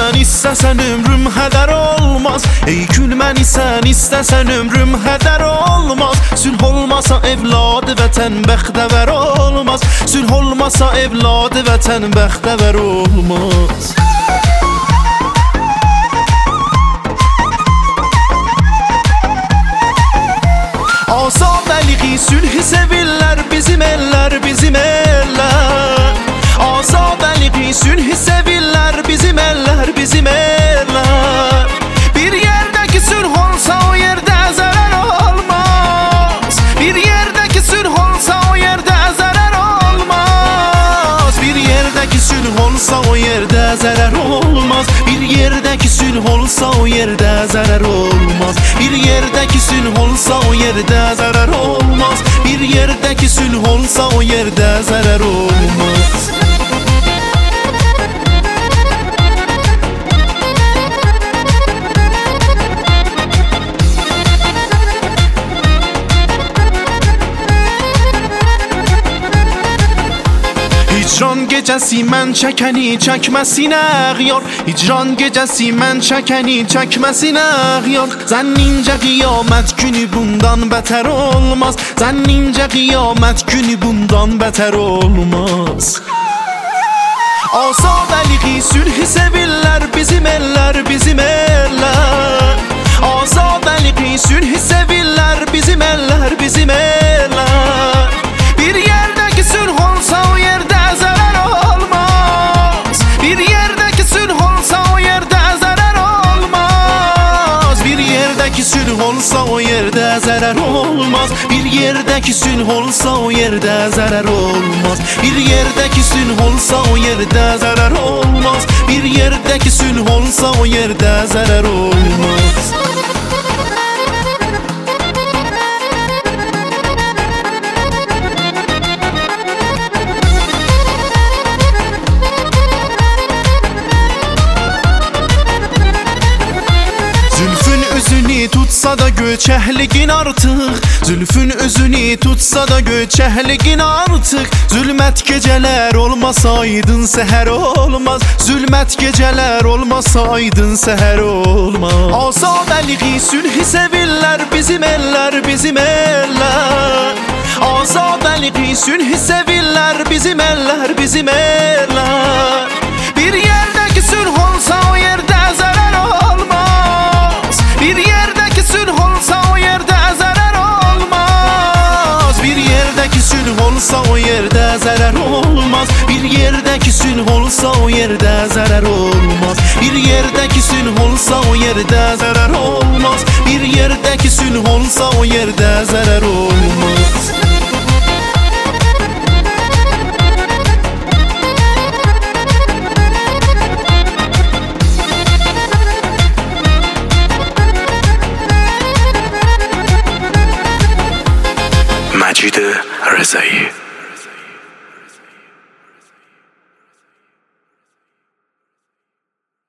sen istesen ömrüm heder olmaz. Ey gülməni sen istesen ömrüm heder olmaz. Sülh olmasa evladı vətən bəxtəvər olmaz. Sülh olmasa evladı vətən bəxtəvər olmaz. Azadəliği sülhü sevirlər bizim eller, bizim eller. Azadəliği sülhü sevirlər bizim eller, bizim eller. Bir yerdeki sülh olsa o yerde zarar olmaz. Bir yerdeki sülh olsa o yerde zarar olmaz. Bir yerdeki sülh olsa o yerde zarar olmaz. Bir yerdeki sülh olsa o yerde zarar olmaz. Bir yerdeki sülh olsa o yerde zarar olmaz. Bir yerdeki sülh olsa o yerde zarar olmaz. Hicran gecəsi mən çəkəni çəkməsinə yar. Hicran gecəsi mən çəkəni çəkməsinə yar. Zənnincə qiyamət günü bundan bətər olmaz. Zənnincə qiyamət günü bundan bətər olmaz. Azadəliği sülhü sevirlər bizim eller, bizim eller. Azadəliği sülhü sevirlər bizim eller, bizim eller. Bir yerdeki sülh olsa o yerde zarar olmaz. Bir yerdeki sülh olsa o yerde zarar olmaz. Bir yerdeki sülh olsa o yerde zarar olmaz. Bir yerdeki sülh olsa o yerde zarar olmaz. Bir yerdeki sülh olsa o yerde zarar olmaz. Bir yerdeki sülh olsa o yerde zarar olmaz. Zülfün özünü tutsa da göçəhliğin artıq. Zülfün özünü tutsa da göçəhliğin artıq. Zülmət gecələr olmasa aydın səhər olmaz. Zülmət gecələr olmasa aydın səhər olmaz. Azadəliği sülhü sevirlər bizim eller, bizim eller. Azadəliği sülhü sevirlər bizim eller, bizim eller. Bir yerdeki sülh olsa o yerde zarar olmaz. Bir yerdeki sülh olsa o yerde zarar olmaz. Bir yerdeki sülh olsa o yerde zarar olmaz. Bir yerdeki sülh olsa o yerde zarar olmaz. Bir yerdeki sülh olsa o yerde zarar olmaz. Bir yerdeki sülh olsa o yerde